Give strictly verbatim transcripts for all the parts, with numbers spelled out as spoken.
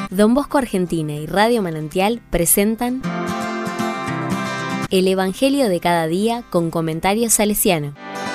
Don Bosco Argentina y Radio Manantial presentan El Evangelio de cada día con comentario salesiano.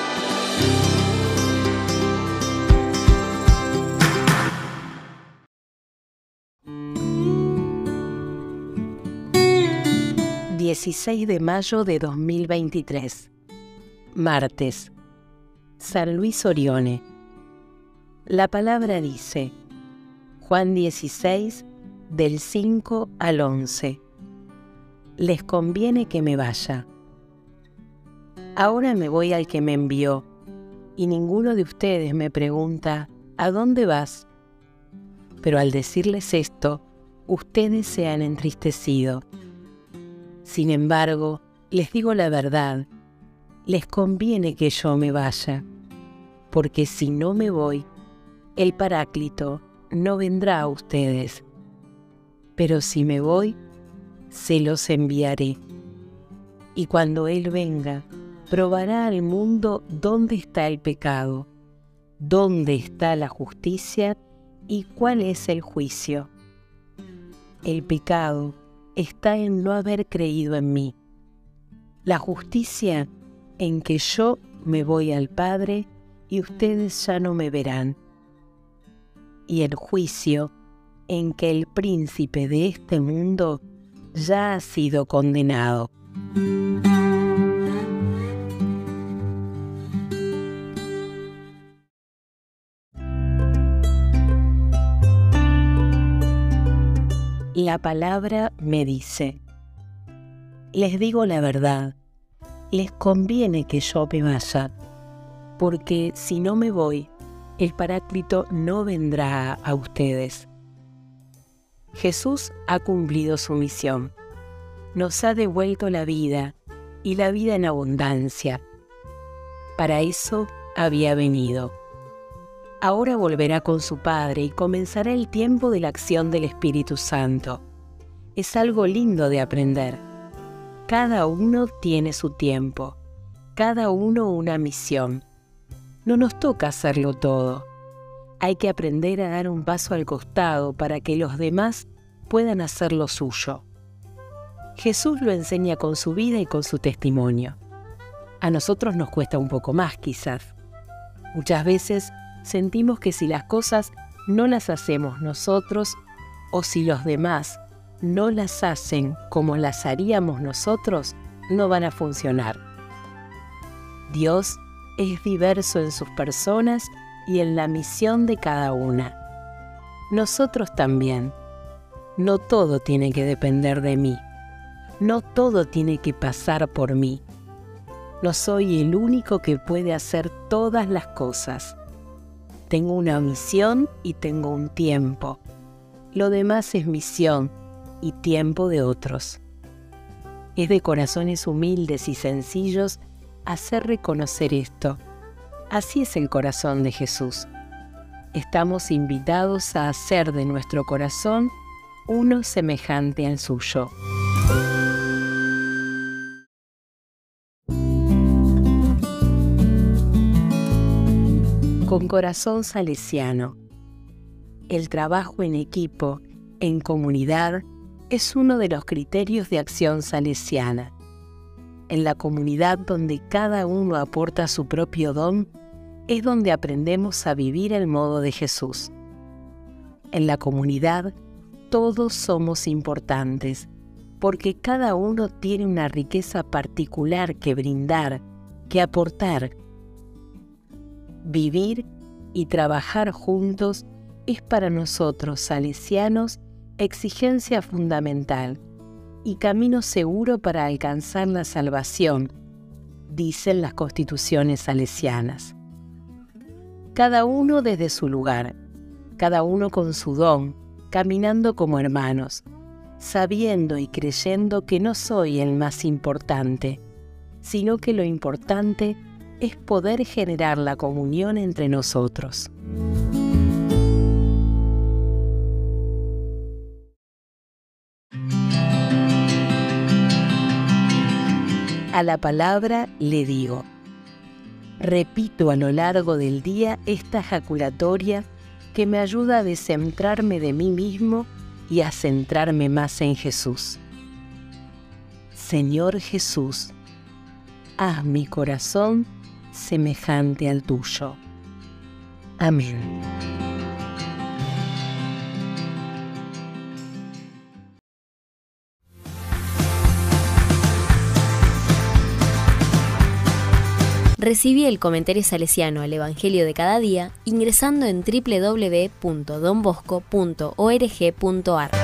dieciséis de mayo de dos mil veintitrés, martes, San Luis Orione. La palabra dice, Juan dieciséis, del cinco al once. Les conviene que me vaya. Ahora me voy al que me envió, y ninguno de ustedes me pregunta, ¿a dónde vas? Pero al decirles esto, ustedes se han entristecido. Sin embargo, les digo la verdad, les conviene que yo me vaya, porque si no me voy, el Paráclito no vendrá a ustedes. Pero si me voy, se los enviaré. Y cuando Él venga, probará al mundo dónde está el pecado, dónde está la justicia y cuál es el juicio. El pecado está en no haber creído en mí. La justicia en que yo me voy al Padre y ustedes ya no me verán. Y el juicio en que el príncipe de este mundo ya ha sido condenado. La palabra me dice, les digo la verdad, les conviene que yo me vaya, porque si no me voy, el Paráclito no vendrá a ustedes. Jesús ha cumplido su misión. Nos ha devuelto la vida y la vida en abundancia. Para eso había venido. Ahora volverá con su Padre y comenzará el tiempo de la acción del Espíritu Santo. Es algo lindo de aprender. Cada uno tiene su tiempo, cada uno una misión. No nos toca hacerlo todo. Hay que aprender a dar un paso al costado para que los demás puedan hacer lo suyo. Jesús lo enseña con su vida y con su testimonio. A nosotros nos cuesta un poco más, quizás. Muchas veces sentimos que si las cosas no las hacemos nosotros o si los demás no las hacen como las haríamos nosotros, no van a funcionar. Dios es diverso en sus personas y en la misión de cada una. Nosotros también. No todo tiene que depender de mí. No todo tiene que pasar por mí. No soy el único que puede hacer todas las cosas. Tengo una misión y tengo un tiempo. Lo demás es misión y tiempo de otros. Es de corazones humildes y sencillos hacer reconocer esto. Así es el corazón de Jesús. Estamos invitados a hacer de nuestro corazón uno semejante al suyo. Con corazón salesiano. El trabajo en equipo, en comunidad, es uno de los criterios de acción salesiana. En la comunidad donde cada uno aporta su propio don, es donde aprendemos a vivir el modo de Jesús. En la comunidad, todos somos importantes, porque cada uno tiene una riqueza particular que brindar, que aportar. Vivir y trabajar juntos es para nosotros, salesianos, exigencia fundamental y camino seguro para alcanzar la salvación, dicen las constituciones salesianas. Cada uno desde su lugar, cada uno con su don, caminando como hermanos, sabiendo y creyendo que no soy el más importante, sino que lo importante es poder generar la comunión entre nosotros. A la palabra le digo. Repito a lo largo del día esta ejaculatoria que me ayuda a descentrarme de mí mismo y a centrarme más en Jesús. Señor Jesús, haz mi corazón semejante al tuyo. Amén. Recibí el comentario salesiano al Evangelio de cada día ingresando en doble u doble u doble u punto don bosco punto org punto ar.